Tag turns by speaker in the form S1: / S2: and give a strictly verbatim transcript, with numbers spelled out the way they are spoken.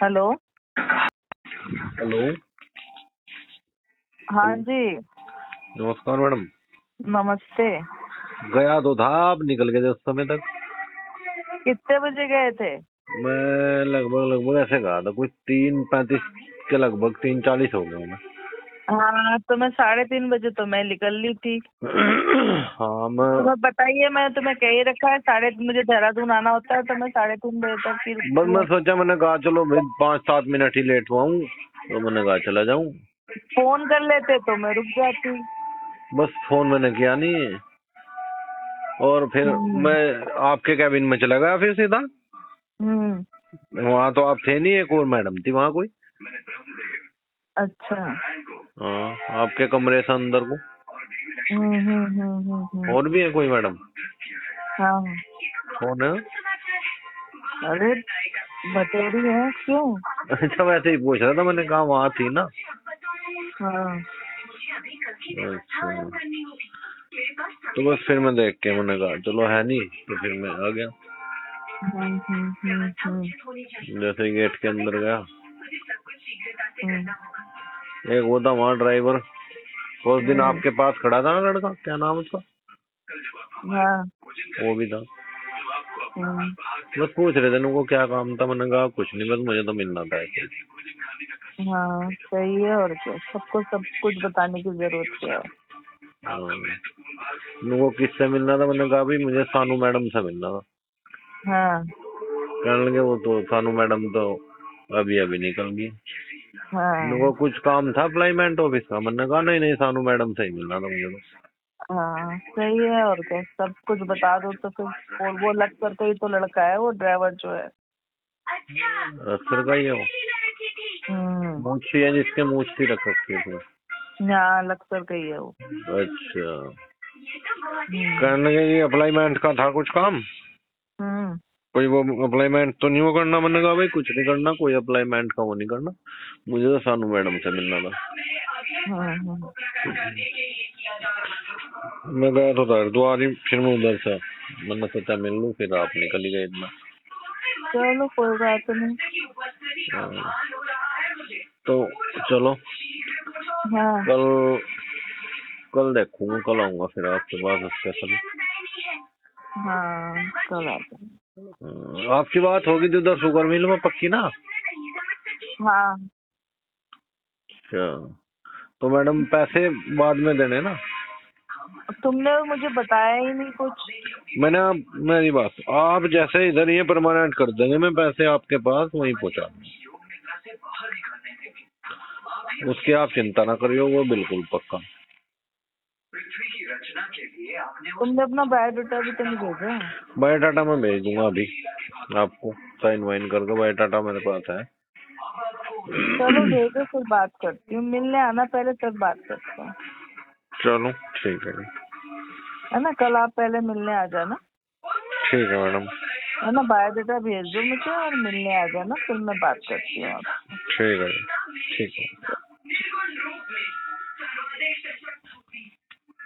S1: Hello.
S2: Hello.
S1: हाँ जी।
S2: नमस्कार madam.
S1: नमस्ते।
S2: गया तो था, आप निकल गए थे उस समय तक।
S1: कितने बजे गए थे?
S2: मैं लगभग लगभग ऐसे कहा था, कुछ तीन पैंतीस के लगभग, तीन चालीस हो गया मैं।
S1: हाँ तो मैं साढ़े तीन बजे तो मैं निकल ली थी।
S2: हाँ मैं
S1: तुम्हें बताइए, मैं तुम्हें कह ही रखा है साढ़े तीन बजे देहरादून आना होता है, तो मैं साढ़े तीन बजे तक फिर
S2: बस मैं सोचा, मैंने कहा चलो भाई पाँच सात मिनट ही लेट हुआ हूँ, तो मैंने कहा चला जाऊँ।
S1: फोन कर लेते तो मैं रुक जाती।
S2: बस फोन मैंने किया नहीं, और फिर
S1: हम्म।
S2: मैं आपके कैबिन में चला गया फिर सीधा।
S1: हम्म।
S2: वहाँ तो आप थे नहीं, एक और मैडम थी वहाँ कोई।
S1: अच्छा।
S2: हाँ, आपके कमरे से अंदर को।
S1: हम्म हम्म हम्म हम्म।
S2: और भी है कोई मैडम?
S1: हाँ।
S2: कौन है?
S1: अरे बतेरी है क्यों?
S2: अच्छा, वैसे ही पूछ रहा था, मैंने कहा वहाँ थी ना।
S1: हाँ।
S2: अच्छा, तो बस फिर मैं देख के मैंने कहा चलो है नहीं, तो फिर मैं आ गया।
S1: हम्म हम्म हम्म हम्म।
S2: जैसे ही गेट के अंदर गया,
S1: हम्म।
S2: एक वो था वहाँ ड्राइवर, उस दिन
S1: हम्म।
S2: आपके पास खड़ा था ना लड़का, क्या नाम उसका?
S1: हाँ।
S2: वो भी था।
S1: हम्म।
S2: बस पूछ रहे थे उनको क्या काम था, मैंने कहा कुछ नहीं, बस मुझे तो मिलना था ऐसे।
S1: हाँ सही है, और क्या, सबको सब कुछ बताने की जरूरत क्या है।
S2: हाँ, उनको किससे मिलना था, मैंने कहा भाई मुझे सानू मैडम से मिलना था।
S1: हाँ।
S2: कहने लगे वो तो सानू मैडम तो अभी अभी निकल गई।
S1: हाँ।
S2: उनको कुछ काम था अप्लाईमेंट ऑफिस का, मैंने कहा नहीं नहीं सानू मैडम से ही मिलना था मुझे तो।
S1: हाँ सही है, और क्या, सब कुछ बता दो तो फिर। और वो लग कर कोई तो लड़का है वो ड्राइवर जो है।
S2: अक्सर का ही है वो,
S1: हम्म।
S2: मूछी है जिसके मूछ थी रख रखी है।
S1: यहाँ लक्सर का ही है वो।
S2: अच्छा,
S1: हम्म।
S2: कहने लगे कि अप्लाईमेंट का था कुछ काम,
S1: हम्म।
S2: कोई वो अप्लाईमेंट तो नहीं वो करना। मैंने कहा भाई कुछ नहीं करना, कोई अप्लाईमेंट का वो नहीं करना, मुझे तो सानू मैडम से मिलना था।
S1: हम्म, हम्म।
S2: मैं गया तो हरिद्वार ही, फिर मैं उधर से मैंने सोचा मिल लूं, फिर आप निकल ही गए इतना।
S1: चलो कोई बात नहीं।
S2: हाँ, तो चलो
S1: हाँ।
S2: कल कल देखूंगा, कल आऊंगा फिर आपके पास स्पेशल।
S1: हाँ कल आते हैं।
S2: आपकी बात होगी तो उधर शुगर मिल में पक्की ना?
S1: हाँ।
S2: अच्छा, तो मैडम पैसे बाद में देने ना?
S1: तुमने मुझे बताया ही नहीं कुछ।
S2: मैंने आप मेरी बात, आप जैसे इधर ये परमानेंट कर देंगे, मैं पैसे आपके पास वहीं पहुंचा दूंगा, उसकी आप चिंता ना करियो, वो बिल्कुल पक्का।
S1: तुमने अपना बायोडाटा भी तो नहीं भेजा।
S2: बायोडाटा मैं भेज दूंगा अभी आपको, साइन वाइन करके बायोडाटा मेरे पास है।
S1: चलो भेजो, फिर बात करती हूँ। मिलने आना पहले, तब बात करते हैं।
S2: चलो ठीक है,
S1: है ना, कल आप पहले मिलने आ जाना।
S2: ठीक है मैडम।
S1: है ना, बायोडाटा भेज दो मुझे और मिलने आ जाना, फिर मैं बात करती हूँ आपसे।
S2: ठीक है, ठीक है।